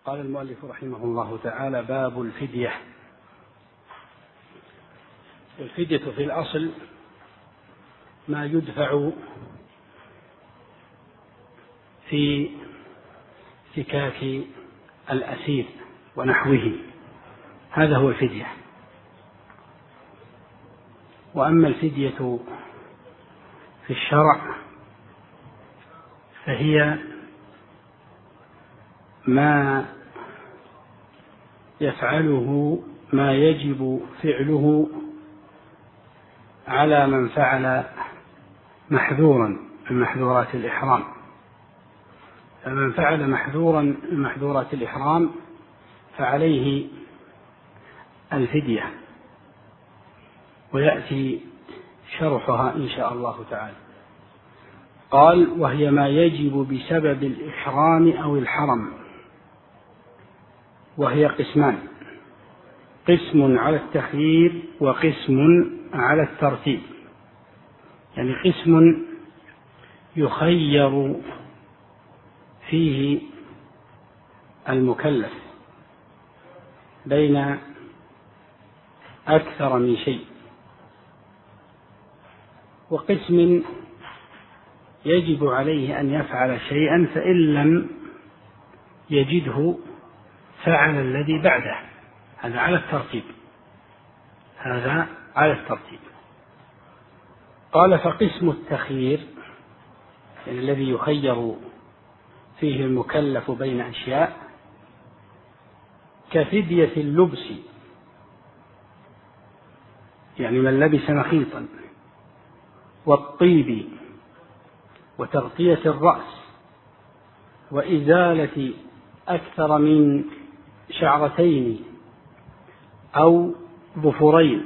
قال المؤلف رحمه الله تعالى: باب الفدية. الفدية في الأصل ما يدفع في فكاك الأسير ونحوه، هذا هو الفدية. وأما الفدية في الشرع فهي ما يفعله ما يجب فعله على من فعل محذورا من محذورات الإحرام. فمن فعل محذورا من محذورات الإحرام فعليه الفدية، ويأتي شرحها إن شاء الله تعالى. قال: وهي ما يجب بسبب الإحرام أو الحرم، وهي قسمان: قسم على التخيير وقسم على الترتيب. يعني قسم يخير فيه المكلف بين أكثر من شيء، وقسم يجب عليه أن يفعل شيئا فإن لم يجده فعل الذي بعده. هذا على الترتيب، هذا على الترتيب. قال: فقسم التخيير، يعني الذي يخير فيه المكلف بين أشياء، كفدية اللبس، يعني من لبس مخيطا، والطيب، وتغطية الرأس، وإزالة أكثر من شعرتين أو ظفرين،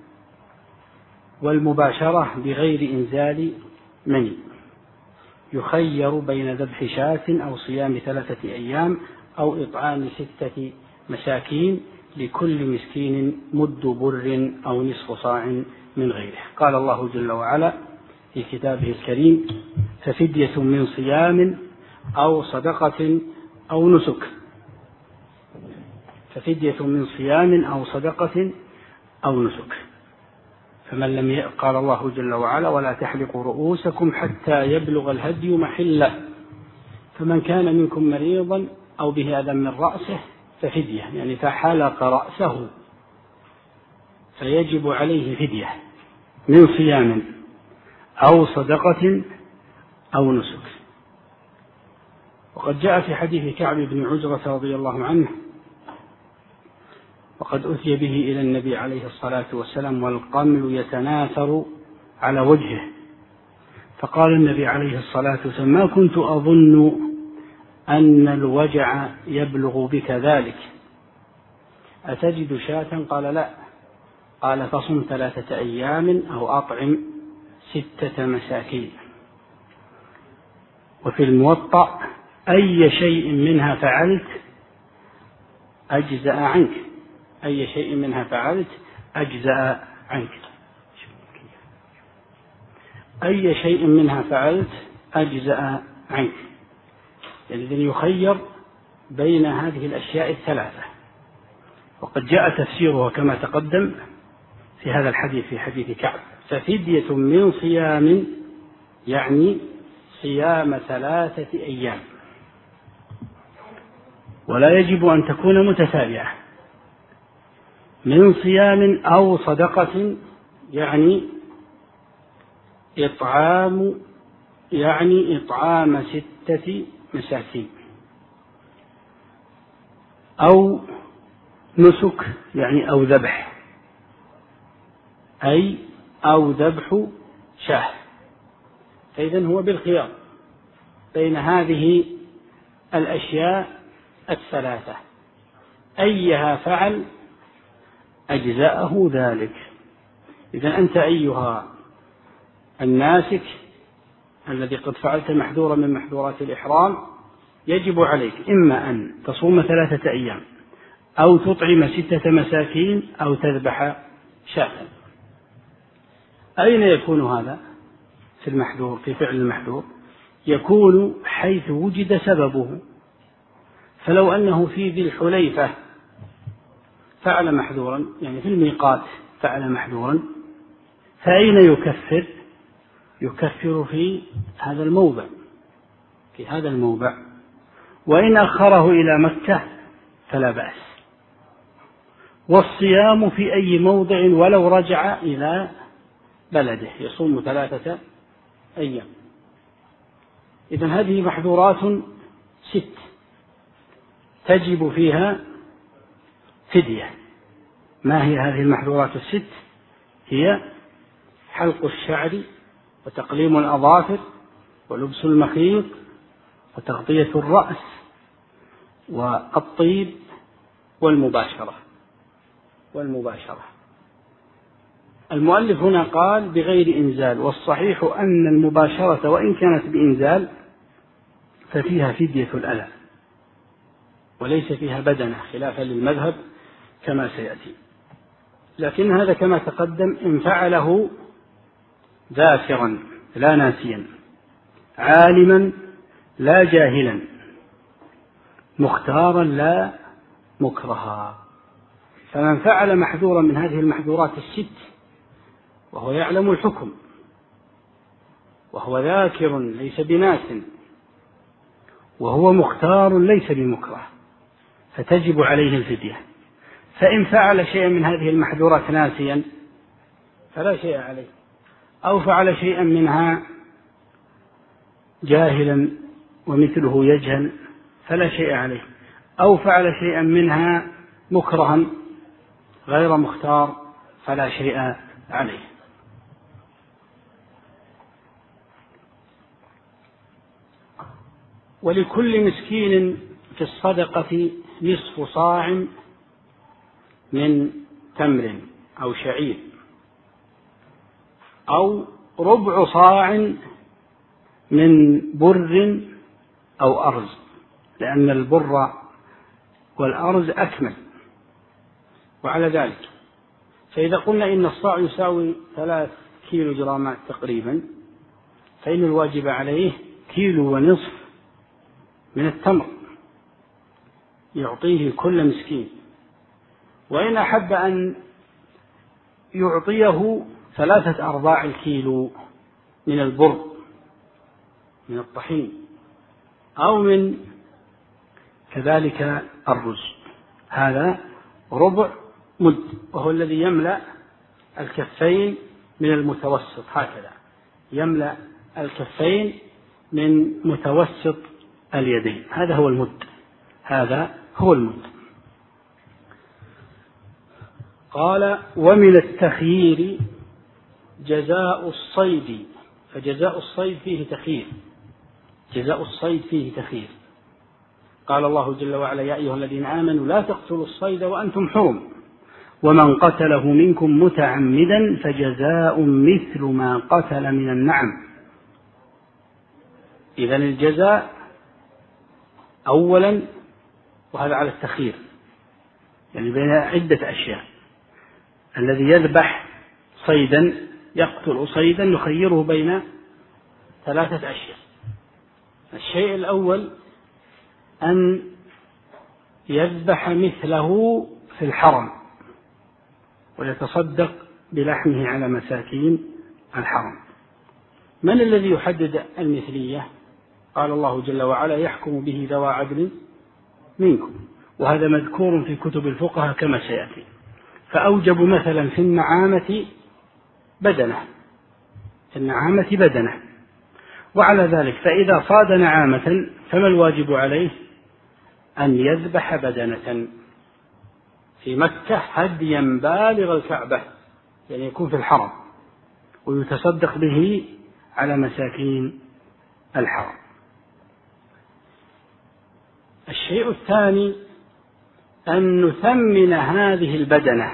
والمباشرة بغير إنزال مني. يخير بين ذبح شاة أو صيام 3 أيام أو إطعام 6 مساكين، لكل مسكين مد بر أو نصف صاع من غيره. قال الله جل وعلا في كتابه الكريم: ففدية من صيام أو صدقة أو نسك. ففدية من صيام أو صدقة أو نسك. فمن لم قال الله جل وعلا: ولا تحلقوا رؤوسكم حتى يبلغ الهدي محله، فمن كان منكم مريضا أو به أذى من رأسه ففدية، يعني فحلق رأسه فيجب عليه فدية من صيام أو صدقة أو نسك. وقد جاء في حديث كعب بن عجرة رضي الله عنه: وقد أتي به إلى النبي عليه الصلاة والسلام والقمل يتناثر على وجهه، فقال النبي عليه الصلاة والسلام: ما كنت أظن أن الوجع يبلغ بك ذلك، أتجد شاة؟ قال: لا. قال: فصم 3 أيام أو أطعم 6 مساكين. وفي الموطأ: أي شيء منها فعلت أجزأ عنك، أي شيء منها فعلت أجزأ عنك، أي شيء منها فعلت أجزأ عنك. يعني يخير بين هذه الأشياء الثلاثة. وقد جاء تفسيرها كما تقدم في هذا الحديث، في حديث كعب: ففدية من صيام، يعني صيام 3 أيام، ولا يجب أن تكون متتابعة. من صيام أو صدقة، يعني إطعام 6 مساكين، أو نسك، يعني أو ذبح، أو ذبح شاه. فإذن هو بالخيار بين هذه الأشياء الثلاثة، أيها فعل أجزاءه ذلك. إذن أنت أيها الناسك الذي قد فعلت محذورا من محذورات الإحرام، يجب عليك إما أن تصوم 3 أيام، أو تطعم 6 مساكين، أو تذبح شاة. أين يكون هذا في المحذور، في فعل المحذور؟ يكون حيث وجد سببه. فلو أنه في ذي الحليفة فعل محذورا، يعني في الميقات فعل محذورا، فأين يكفر؟ يكفر في هذا الموضع، في هذا الموضع. وإن أخره إلى مكة فلا بأس. والصيام في أي موضع ولو رجع إلى بلده، يصوم 3 أيام. إذن هذه محظورات 6 تجب فيها فدية. ما هي هذه المحظورات 6؟ هي حلق الشعر، وتقليم الأظافر، ولبس المخيط، وتغطية الرأس، والطيب، والمباشرة. المؤلف هنا قال بغير إنزال، والصحيح أن المباشرة وإن كانت بإنزال ففيها فدية الأذى وليس فيها بدنة، خلافا للمذهب كما سيأتي. لكن هذا كما تقدم إن فعله ذاكرا لا ناسيا، عالما لا جاهلا، مختارا لا مكرها. فمن فعل محذورا من هذه المحذورات 6 وهو يعلم الحكم، وهو ذاكر ليس بناس، وهو مختار ليس بمكره، فتجب عليه الفدية. فإن فعل شيئا من هذه المحذورات ناسيا فلا شيء عليه، أو فعل شيئا منها جاهلا ومثله يجهل فلا شيء عليه، أو فعل شيئا منها مكرها غير مختار فلا شيء عليه. ولكل مسكين في الصدقة نصف صاع من تمر أو شعير، أو ربع صاع من بر أو أرز، لأن البر والأرز أكمل. وعلى ذلك فإذا قلنا إن الصاع يساوي 3 كيلو جرامات تقريبا، فإن الواجب عليه 1.5 كيلو من التمر يعطيه كل مسكين. وإن أحب أن يعطيه 3/4 الكيلو من البر من الطحين، أو من كذلك الرز، هذا ربع مد، وهو الذي يملأ الكفين من المتوسط، هكذا يملأ الكفين من متوسط اليدين، هذا هو المد، هذا هو المد. قال ومن التخيير جزاء الصيد، فجزاء الصيد فيه تخيير، جزاء الصيد فيه تخيير. قال الله جل وعلا يا أيها الذين آمنوا لا تقتلوا الصيد وأنتم حرم، ومن قتله منكم متعمدا فجزاء مثل ما قتل من النعم. إذن الجزاء أولا، وهذا على التخيير، يعني بين عدة أشياء. الذي يذبح صيدا يقتل صيدا نخيره بين 3 أشياء. الشيء الأول أن يذبح مثله في الحرم ويتصدق بلحمه على مساكين الحرم. من الذي يحدد المثلية؟ قال الله جل وعلا يحكم به ذوى عدل منكم، وهذا مذكور في كتب الفقهاء كما سيأتي. فأوجب مثلا في النعامة بدنة، في النعامة بدنة. وعلى ذلك فإذا صاد نعامة فما الواجب عليه؟ أن يذبح بدنة في مكة هديا بالغ الكعبة، يعني يكون في الحرم، ويتصدق به على مساكين الحرم. الشيء الثاني أن نثمن هذه البدنة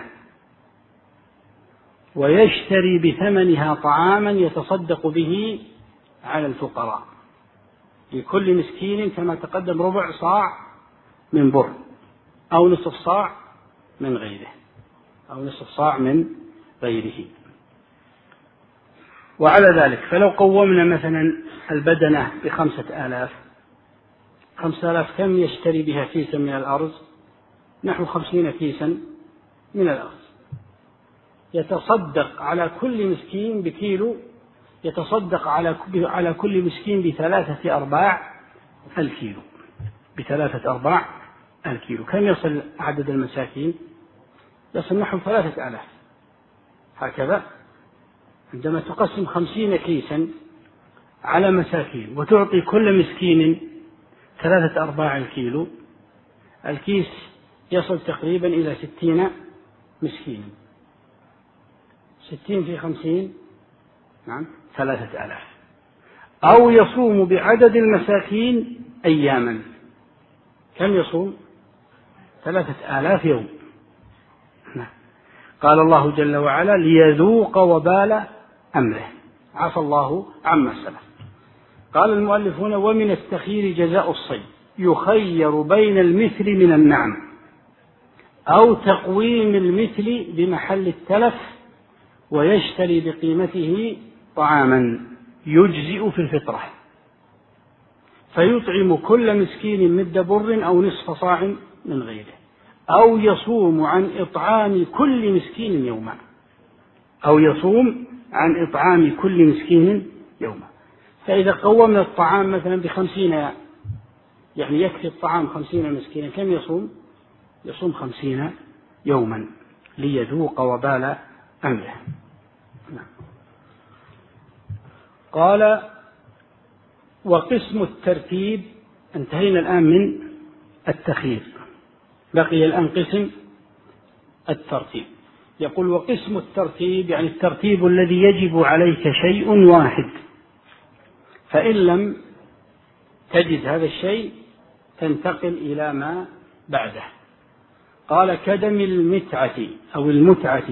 ويشتري بثمنها طعاما يتصدق به على الفقراء، لكل مسكين كما تقدم ربع صاع من بر، أو نصف صاع من غيره، أو نصف صاع من غيره. وعلى ذلك فلو قومنا مثلا البدنة ب5,000 5000 كم يشتري بها كيسا من الأرز؟ نحو 50 كيسا من الأرز. يتصدق على كل مسكين بكيلو، يتصدق على كل مسكين ب3/4 الكيلو، ب3/4 الكيلو. كم يصل عدد المساكين؟ يصل نحو 3000. هكذا عندما تقسم 50 كيسا على مساكين وتعطي كل مسكين 3/4 الكيلو، الكيس يصل تقريبا إلى 60 مسكين. 60 في 50 نعم 3000. أو يصوم بعدد المساكين أياما. كم يصوم؟ 3000 يوم. قال الله جل وعلا ليذوق وبال أمره، عفى الله عما سلف. قال المؤلفون ومن التخيير جزاء الصيد، يخير بين المثل من النعم أو تقويم المثل بمحل التلف، ويشتري بقيمته طعاما يجزئ في الفطرة، فيطعم كل مسكين مد بر أو نصف صاع من غيره، أو يصوم عن إطعام كل مسكين يوما، أو يصوم عن إطعام كل مسكين يوما. فإذا قومنا الطعام مثلا ب50، يعني يكفي الطعام 50 مسكينا، كم يصوم؟ يصوم 50 يوما ليذوق وبال أمره. قال وقسم الترتيب. انتهينا الآن من التخيير، بقي الآن قسم الترتيب. يقول وقسم الترتيب يعني الترتيب الذي يجب عليك شيء واحد، فإن لم تجد هذا الشيء تنتقل إلى ما بعده. قال كدم المتعة أو المتعة،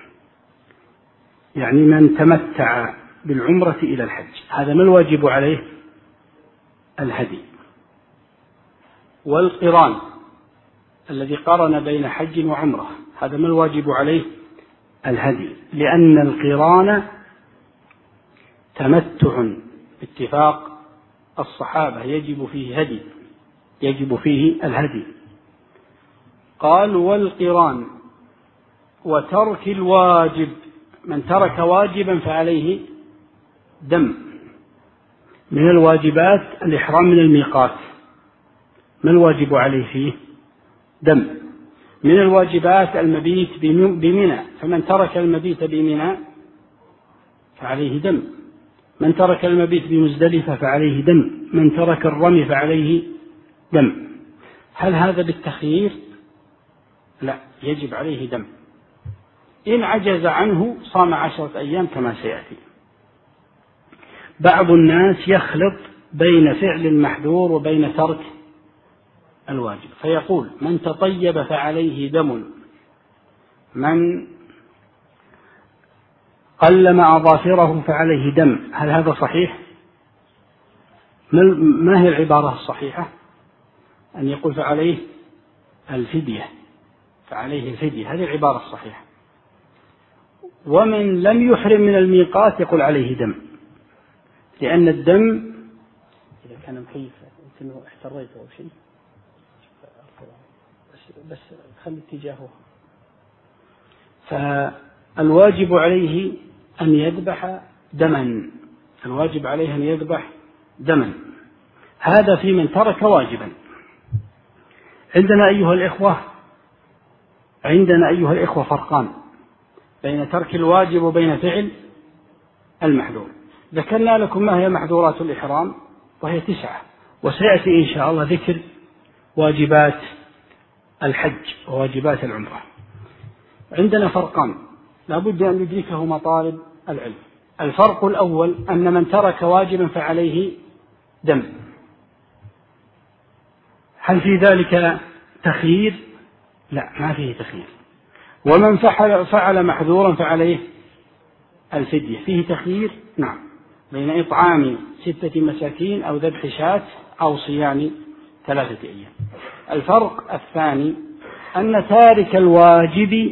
يعني من تمتع بالعمرة إلى الحج، هذا ما الواجب عليه؟ الهدي. والقران الذي قارن بين حج وعمرة، هذا ما الواجب عليه؟ الهدي، لأن القران تمتع باتفاق الصحابة يجب فيه هدي، يجب فيه الهدي. قال والقران وترك الواجب، من ترك واجبا فعليه دم. من الواجبات الإحرام من الميقات، ما الواجب عليه فيه؟ دم. من الواجبات المبيت بمنى، فمن ترك المبيت بمنى فعليه دم. من ترك المبيت بمزدلفة فعليه دم. من ترك الرمي فعليه دم. هل هذا بالتخيير؟ لا، يجب عليه دم. إن عجز عنه صام 10 أيام كما سيأتي. بعض الناس يخلط بين فعل المحذور وبين ترك الواجب، فيقول من تطيب فعليه دم، من قلم أظافره فعليه دم. هل هذا صحيح؟ ما هي العبارة الصحيحة؟ أن يقول فعليه الفدية، فعليه الفدية، هذه العبارة الصحيحة. ومن لم يحرم من الميقات يقول عليه دم، لأن الدم إذا كان مكيف يمكن احتريته أو شيء، بس خلي اتجاهه. فالواجب عليه أن يذبح دما، الواجب عليه أن يذبح دما. هذا في من ترك واجبا. عندنا أيها الإخوة فرقان بين ترك الواجب وبين فعل المحذور. ذكرنا لكم ما هي محذورات الإحرام وهي 9، وسيأتي إن شاء الله ذكر واجبات الحج وواجبات العمرة. عندنا فرقان لا بد أن ندركهما طالب العلم. الفرق الأول أن من ترك واجبا فعليه دم. هل في ذلك تخيير؟ لا، ما فيه تخيير. ومن فعل محذورا فعليه الفدية. فيه تخيير؟ نعم، بين إطعام 6 مساكين أو ذبح شاة أو صيام 3 أيام. الفرق الثاني أن تارك الواجب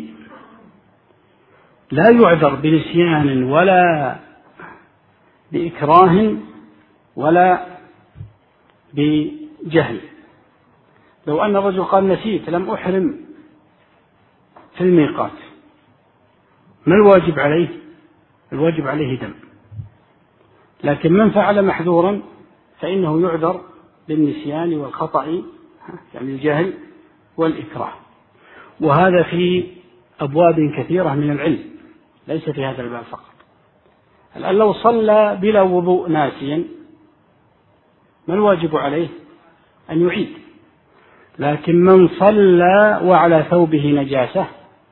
لا يعذر بنسيان ولا بإكراه ولا جهل. لو أن الرجل قال نسيت لم أحرم في الميقات، ما الواجب عليه؟ الواجب عليه دم. لكن من فعل محذورا فإنه يعذر بالنسيان والخطأ، يعني الجهل والإكراه. وهذا في أبواب كثيرة من العلم، ليس في هذا الباب فقط. الآن لو صلى بلا وضوء ناسيا ما الواجب عليه؟ أن يعيد. لكن من صلى وعلى ثوبه نجاسة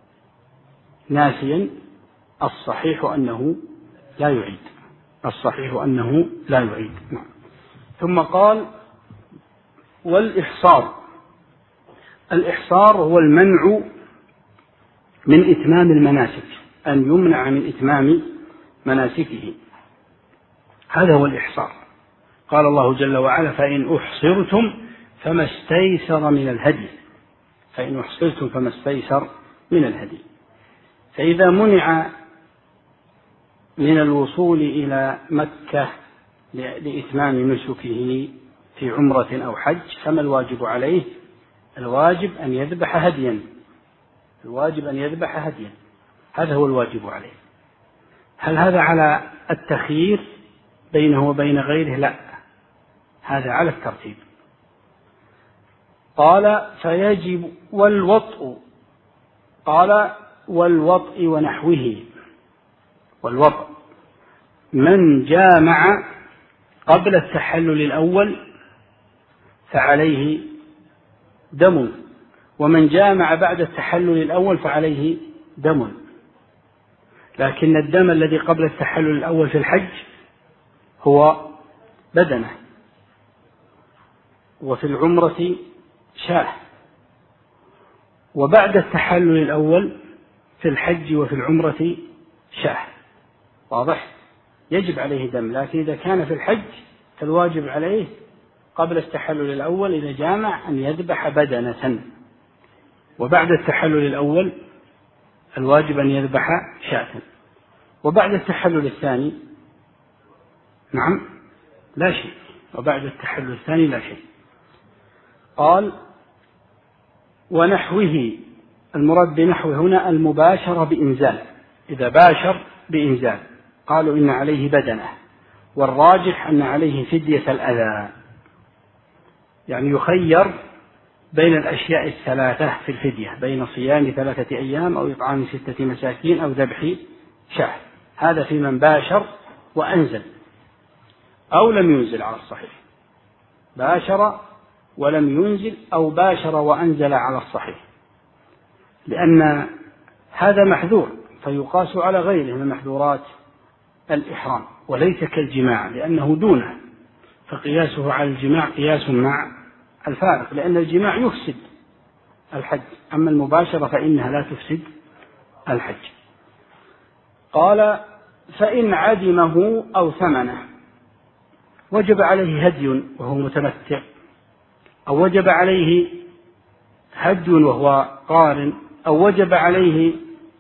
ناسيا الصحيح أنه لا يعيد، الصحيح أنه لا يعيد. ثم قال والإحصار. الإحصار هو المنع من إتمام المناسك، أن يمنع من إتمام مناسكه، هذا هو الإحصار. قال الله جل وعلا فإن أحصرتم فما استيسر من الهدي، فإن أحصرتم فما استيسر من الهدي. فإذا منع من الوصول إلى مكة لإتمام نسكه في عمرة أو حج فما الواجب عليه؟ الواجب أن يذبح هديا، الواجب أن يذبح هديا، هذا هو الواجب عليه. هل هذا على التخيير بينه وبين غيره؟ لا، هذا على الترتيب. قال فيجب والوطء، قال والوطء ونحوه. والوطء من جامع قبل التحلل الأول فعليه دم، ومن جامع بعد التحلل الأول فعليه دم. لكن الدم الذي قبل التحلل الأول في الحج هو بدنه، وفي العمرة شاة، وبعد التحلل الأول في الحج وفي العمرة شاة. واضح؟ يجب عليه دم. لكن إذا كان في الحج فالواجب عليه قبل التحلل الأول إذا جامع أن يذبح بدنة، وبعد التحلل الأول الواجب أن يذبح شاة، وبعد التحلل الثاني نعم لا شيء، وبعد التحلل الثاني لا شيء. قال ونحوه. المراد بنحوه هنا المباشرة بإنزال، إذا باشر بإنزال قالوا إن عليه بدنة، والراجح أن عليه فدية الأذى، يعني يخير بين الأشياء الثلاثة في الفدية، بين صيام 3 أيام أو إطعام 6 مساكين أو ذبح شاة. هذا في من باشر وأنزل أو لم ينزل على الصحيح، باشر ولم ينزل أو باشر وأنزل على الصحيح، لأن هذا محذور فيقاس على غيره من محذورات الإحرام، وليس كالجماع لأنه دونه، فقياسه على الجماع قياس مع الفارق، لأن الجماع يفسد الحج، أما المباشرة فإنها لا تفسد الحج. قال فإن عدمه أو ثمنه وجب عليه هدي وهو متمتع، أو وجب عليه هدي وهو قارن، أو وجب عليه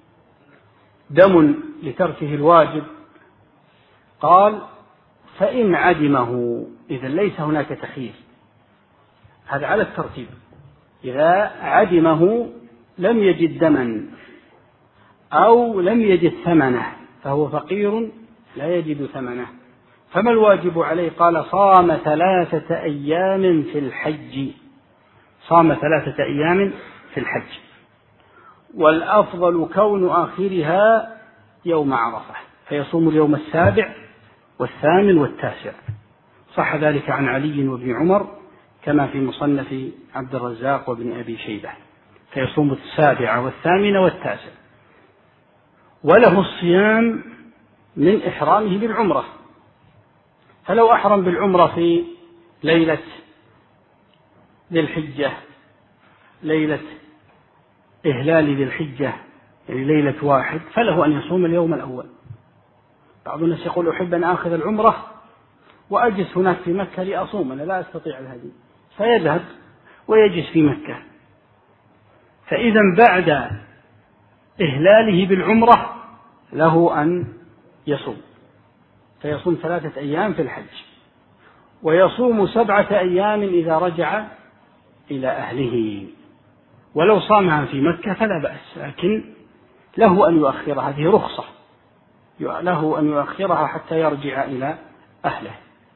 دم لتركه الواجب. قال فإن عدمه، إذا ليس هناك تخيير، هذا على الترتيب. إذا عدمه لم يجد دما أو لم يجد ثمنه فهو فقير لا يجد ثمنه، فما الواجب عليه؟ قال صام 3 أيام في الحج، صام 3 أيام في الحج، والأفضل كون آخرها يوم عرفة، فيصوم اليوم 7 و8 و9. صح ذلك عن علي وابن عمر كما في مصنف عبد الرزاق وابن أبي شيبة، فيصوم 7 و8 و9. وله الصيام من إحرامه بالعمرة، فلو أحرم بالعمرة في ليلة ذي الحجة، ليلة إهلال ذي الحجة، يعني ليلة 1، فله أن يصوم اليوم الأول. بعض الناس يقول أحب أن آخذ العمرة وأجلس هناك في مكة لأصوم، أنا لا أستطيع الهدي، فيذهب ويجلس في مكة. فإذا بعد إهلاله بالعمرة له أن يصوم، فيصوم 3 أيام في الحج، ويصوم 7 أيام إذا رجع إلى أهله، ولو صامها في مكة فلا بأس، لكن له أن يؤخرها، هذه رخصة، له أن يؤخرها حتى يرجع إلى أهله.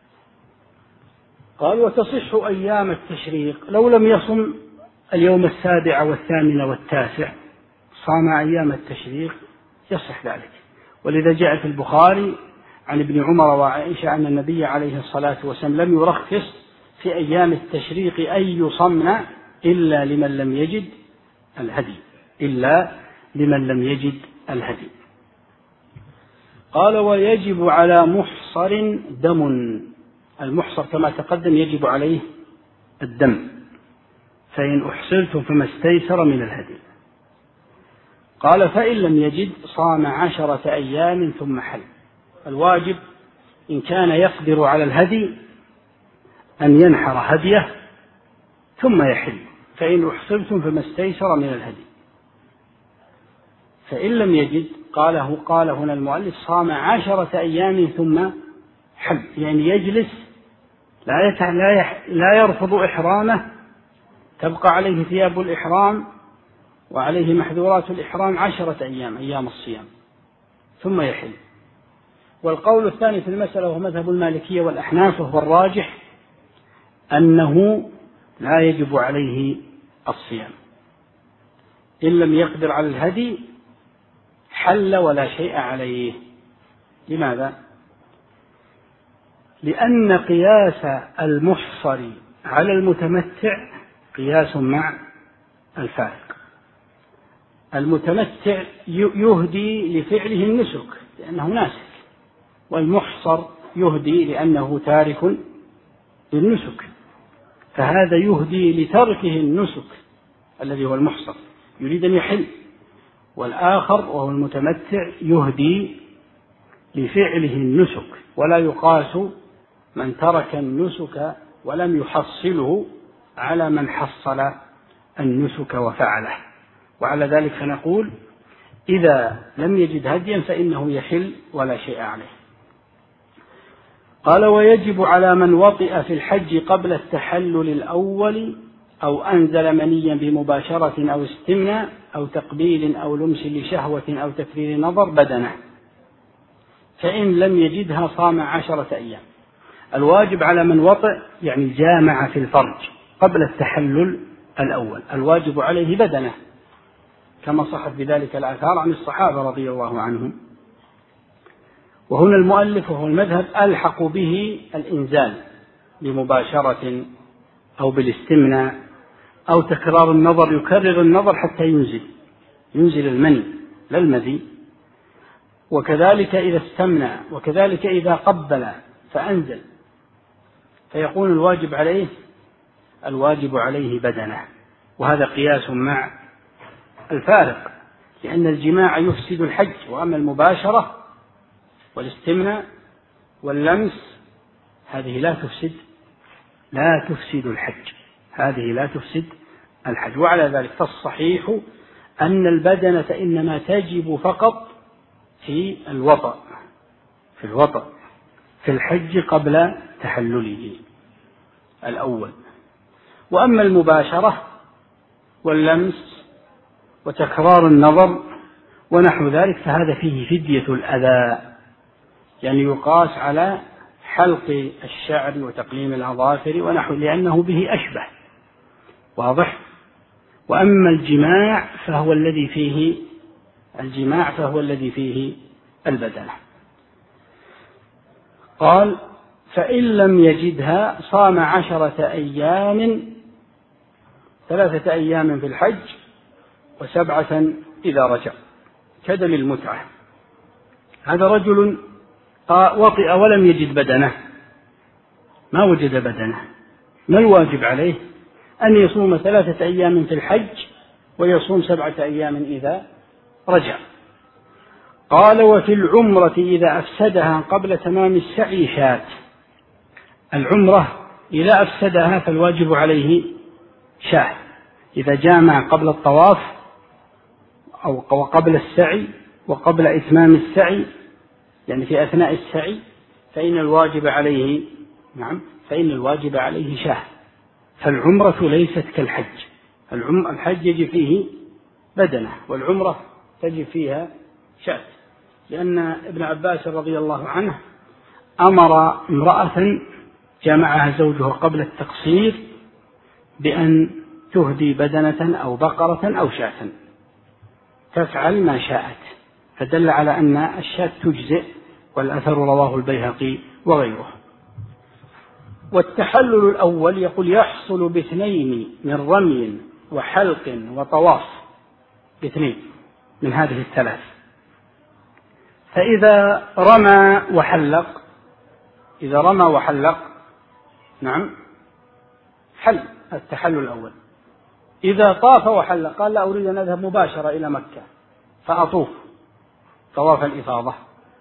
قال وتصح أيام التشريق، لو لم يصم اليوم 7 و8 و9 صام أيام التشريق يصح ذلك. ولذا جاء في البخاري عن ابن عمر وعائشة أن النبي عليه الصلاة والسلام لم يرخص في أيام التشريق أن يصمن إلا لمن لم يجد الهدي، إلا لمن لم يجد الهدي. قال ويجب على محصر دم، المحصر كما تقدم يجب عليه الدم، فإن أحصرتم فما استيسر من الهدي. قال فإن لم يجد صام 10 أيام ثم حل. الواجب إن كان يقدر على الهدي أن ينحر هديه ثم يحل، فإن أحصرتم فما استيسر من الهدي. فإن لم يجد قال هنا المؤلف صام 10 أيام ثم حل، يعني يجلس لا يرفض إحرامه، تبقى عليه ثياب الإحرام وعليه محذورات الإحرام 10 أيام، أيام الصيام، ثم يحل. والقول الثاني في المسألة وهو مذهب المالكية والأحناف وهو الراجح أنه لا يجب عليه الصيام إن لم يقدر على الهدي، حل ولا شيء عليه. لماذا؟ لأن قياس المحصر على المتمتع قياس مع الفارق. المتمتع يهدي لفعله النسك لأنه ناسك، والمحصر يهدي لأنه تارك للنسك، فهذا يهدي لتركه النسك الذي هو المحصر يريد أن يحل، والآخر وهو المتمتع يهدي لفعله النسك. ولا يقاس من ترك النسك ولم يحصله على من حصل النسك وفعله. وعلى ذلك فنقول إذا لم يجد هديا فإنه يحل ولا شيء عليه. قال ويجب على من وطئ في الحج قبل التحلل الأول أو أنزل منيا بمباشرة أو استمناء أو تقبيل أو لمس لشهوة أو تكرير نظر بدنه، فإن لم يجدها صام 10 أيام. الواجب على من وطئ يعني جامع في الفرج قبل التحلل الأول، الواجب عليه بدنه كما صحت بذلك الآثار عن الصحابة رضي الله عنهم. وهنا المؤلف وهو المذهب ألحق به الإنزال بمباشرة أو بالاستمناء أو تكرار النظر، يكرر النظر حتى ينزل المني لا المذي، وكذلك إذا استمنى، وكذلك إذا قبل فأنزل، فيكون الواجب عليه بدنه. وهذا قياس مع الفارق، لأن الجماع يفسد الحج، وأما المباشرة والاستمناء واللمس هذه لا تفسد الحج، هذه لا تفسد الحج. وعلى ذلك فالصحيح أن البدنة إنما تجب فقط في الوطأ في الحج قبل تحلله الأول. وأما المباشرة واللمس وتكرار النظر ونحو ذلك فهذا فيه فدية الأذى، يعني يقاس على حلق الشعر وتقليم الأظافر ونحو، لأنه به أشبه، واضح. وأما الجماع فهو الذي فيه البدنة. قال فإن لم يجدها صام 10 أيام، 3 أيام في الحج و7 إذا رجع، كدم المتعة. هذا رجل وطئ ولم يجد بدنه، ما وجد بدنه، ما الواجب عليه؟ أن يصوم 3 أيام في الحج ويصوم 7 أيام إذا رجع. قال وفي العمرة إذا أفسدها قبل تمام السعي شاة. العمرة إذا أفسدها فالواجب عليه شاة، إذا جامع قبل الطواف أو قبل السعي وقبل إتمام السعي، يعني في أثناء السعي، فإن الواجب عليه نعم، فإن الواجب عليه شاة. فالعمرة ليست كالحج. الحج يجب فيه بدنة، والعمرة تجب فيها شاة، لأن ابن عباس رضي الله عنه أمر امرأة جامعها زوجها قبل التقصير بأن تهدي بدنة أو بقرة أو شاة، تفعل ما شاءت، فدل على أن الشاة تجزئ، والأثر رواه البيهقي وغيره. والتحلل الأول يقول يحصل باثنين من رمي وحلق وطواف، باثنين من هذه الثلاث. فإذا رمى وحلق نعم حل التحلل الأول. إذا طاف وحلق قال لا أريد أن أذهب مباشرة إلى مكة فأطوف طواف الإفاضة،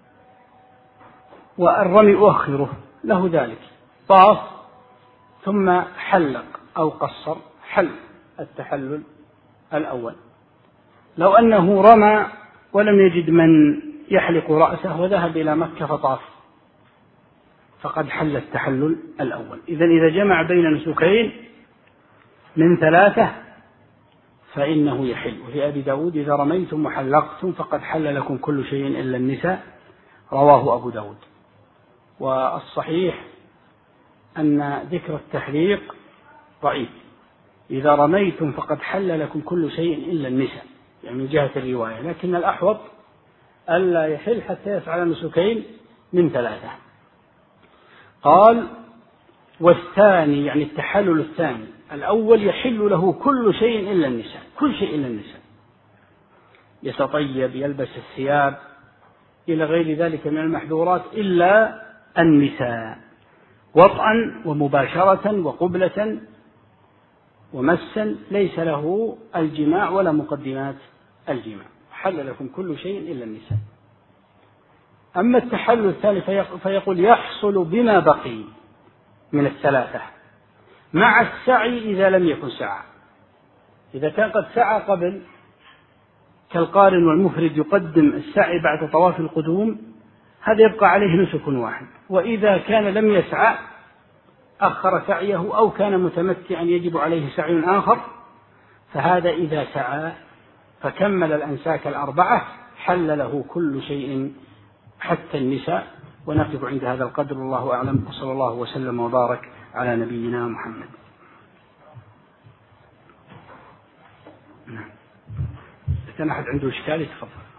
والرمي أؤخره له ذلك، طاف ثم حلق أو قصر، حل التحلل الأول. لو أنه رمى ولم يجد من يحلق رأسه وذهب إلى مكة فطاف فقد حل التحلل الأول. إذا جمع بين نسكين من ثلاثة فإنه يحل. وفي أبي داود إذا رميتم وحلقتم فقد حل لكم كل شيء إلا النساء، رواه أبو داود. والصحيح أن ذكر التحليق ضعيف. إذا رميتم فقد حل لكم كل شيء إلا النساء، يعني من جهة الرواية، لكن الأحوط ألا يحل حتى يفعل نسكين من ثلاثة. قال والثاني يعني التحلل الثاني، الأول يحل له كل شيء إلا النساء، كل شيء إلا النساء، يتطيب، يلبس الثياب إلى غير ذلك من المحظورات إلا النساء، وطئا ومباشرة وقبلة ومسا، ليس له الجماع ولا مقدمات الجماع، حل لكم كل شيء إلا النساء. أما التحلل الثالث فيقول يحصل بما بقي من الثلاثة مع السعي إذا لم يكن سعى. إذا كان قد سعى قبل كالقارن والمفرد يقدم السعي بعد طواف القدوم، هذا يبقى عليه نسك واحد. وإذا كان لم يسعى أخر سعيه، أو كان متمتعا يجب عليه سعي آخر، فهذا إذا سعى فكمل الأنساك الأربعة حل له كل شيء حتى النساء. ونقف عند هذا القدر، والله أعلم، وصلى الله وسلم وبارك على نبينا محمد. كان أحد عنده إشكال يتفضل.